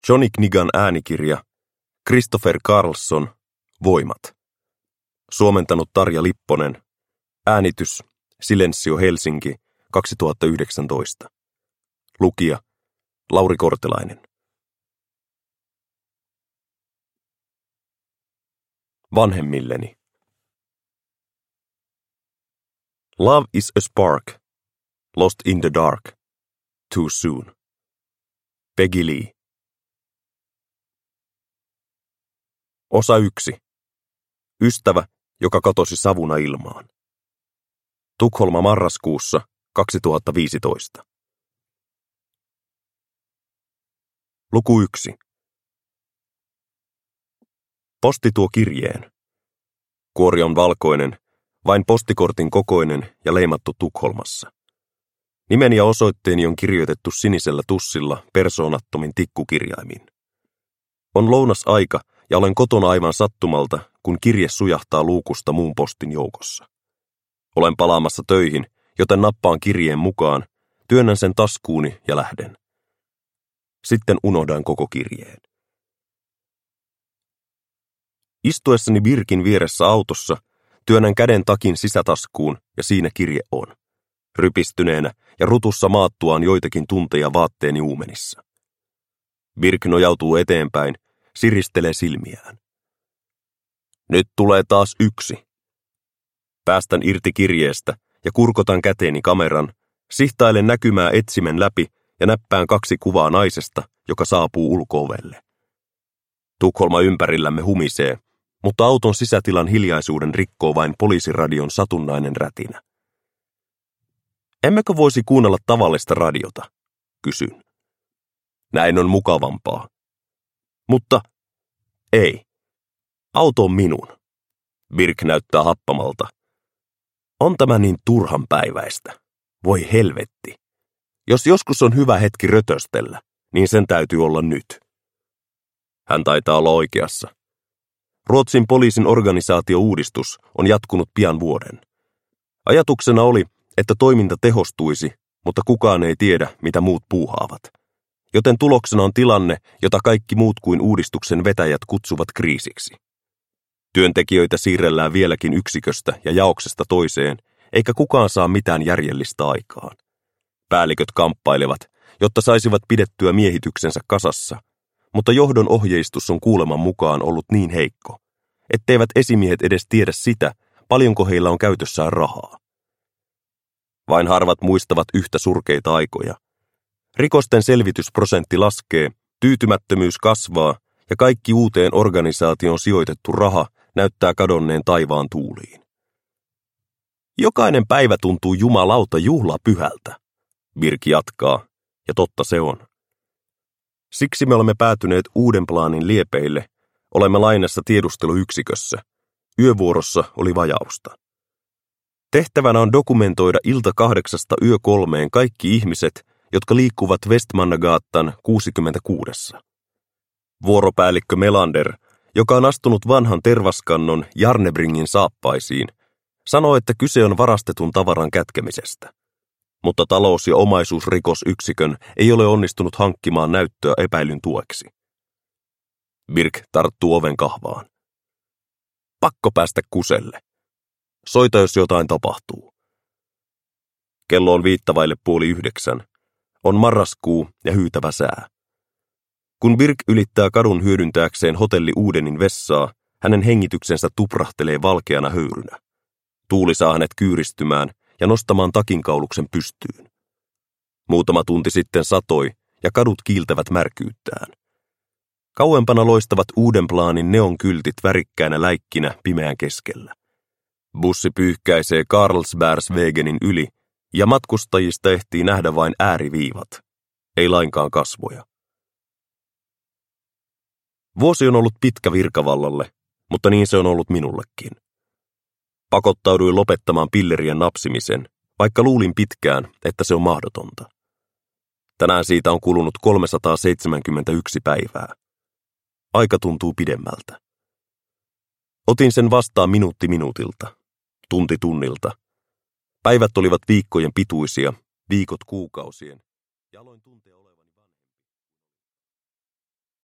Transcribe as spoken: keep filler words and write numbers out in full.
Johnny Knigan äänikirja, Christopher Carlson, Voimat. Suomentanut Tarja Lipponen, äänitys, Silensio Helsinki, kaksituhattayhdeksäntoista. Lukija, Lauri Kortelainen. Vanhemmilleni. Love is a spark, lost in the dark, too soon. Peggy Lee. Osa yksi. Ystävä, joka katosi savuna ilmaan. Tukholma marraskuussa kaksituhattaviisitoista. Luku yksi. Posti tuo kirjeen. Kuori on valkoinen, vain postikortin kokoinen ja leimattu Tukholmassa. Nimeni ja osoitteeni on kirjoitettu sinisellä tussilla persoonattomin tikkukirjaimin. On lounasaika ja olen kotona aivan sattumalta, kun kirje sujahtaa luukusta muun postin joukossa. Olen palaamassa töihin, joten nappaan kirjeen mukaan, työnnän sen taskuuni ja lähden. Sitten unohdan koko kirjeen. Istuessani Birkin vieressä autossa, työnnän käden takin sisätaskuun ja siinä kirje on. Rypistyneenä ja rutussa maattuaan joitakin tunteja vaatteeni uumenissa. Birk nojautuu eteenpäin, siristelee silmiään. Nyt tulee taas yksi. Päästän irti kirjeestä ja kurkotan käteeni kameran, sihtailen näkymää etsimen läpi ja näppään kaksi kuvaa naisesta, joka saapuu ulko-ovelle. Tukholma ympärillämme humisee, mutta auton sisätilan hiljaisuuden rikkoo vain poliisiradion satunnainen rätinä. Emmekö voisi kuunnella tavallista radiota? Kysyn. Näin on mukavampaa. Mutta ei. Auto on minun. Birk näyttää happamalta. On tämä niin turhan päiväistä. Voi helvetti. Jos joskus on hyvä hetki rötöstellä, niin sen täytyy olla nyt. Hän taitaa olla oikeassa. Ruotsin poliisin organisaatiouudistus on jatkunut pian vuoden. Ajatuksena oli, että toiminta tehostuisi, mutta kukaan ei tiedä, mitä muut puuhaavat. Joten tuloksena on tilanne, jota kaikki muut kuin uudistuksen vetäjät kutsuvat kriisiksi. Työntekijöitä siirrellään vieläkin yksiköstä ja jaoksesta toiseen, eikä kukaan saa mitään järjellistä aikaan. Päälliköt kamppailevat, jotta saisivat pidettyä miehityksensä kasassa, mutta johdon ohjeistus on kuuleman mukaan ollut niin heikko, etteivät esimiehet edes tiedä sitä, paljonko heillä on käytössään rahaa. Vain harvat muistavat yhtä surkeita aikoja. Rikosten selvitysprosentti laskee, tyytymättömyys kasvaa ja kaikki uuteen organisaation sijoitettu raha näyttää kadonneen taivaan tuuliin. Jokainen päivä tuntuu jumalauta juhlapyhältä, Birk jatkaa, ja totta se on. Siksi me olemme päätyneet uuden plaanin liepeille, olemme lainassa tiedusteluyksikössä. Yövuorossa oli vajausta. Tehtävänä on dokumentoida ilta kahdeksasta yö kolmeen kaikki ihmiset, jotka liikkuvat Westmannagaattan kuusikymmentäkuusi. Vuoropäällikkö Melander, joka on astunut vanhan tervaskannon Jarnebringin saappaisiin, sanoo, että kyse on varastetun tavaran kätkemisestä. Mutta talous- ja omaisuusrikosyksikön ei ole onnistunut hankkimaan näyttöä epäilyn tueksi. Birk tarttuu oven kahvaan. Pakko päästä kuselle. Soita, jos jotain tapahtuu. Kello on viittavaille puoli yhdeksän. On marraskuu ja hyytävä sää. Kun Birk ylittää kadun hyödyntääkseen hotelli Uudenin vessaa, hänen hengityksensä tuprahtelee valkeana höyrynä. Tuuli saa hänet kyyristymään ja nostamaan takinkauluksen pystyyn. Muutama tunti sitten satoi ja kadut kiiltävät märkyyttään. Kauempana loistavat Uudenplaanin neonkyltit värikkäinä läikkinä pimeän keskellä. Bussi pyyhkäisee Carlsbergsvägenin yli ja matkustajista ehtii nähdä vain ääriviivat, ei lainkaan kasvoja. Vuosi on ollut pitkä virkavallalle, mutta niin se on ollut minullekin. Pakottauduin lopettamaan pillerien napsimisen, vaikka luulin pitkään, että se on mahdotonta. Tänään siitä on kulunut kolmesataaseitsemänkymmentäyksi päivää. Aika tuntuu pidemmältä. Otin sen vastaan minuutti minuutilta, tunti tunnilta. Päivät olivat viikkojen pituisia, viikot kuukausien, ja aloin tuntea olevan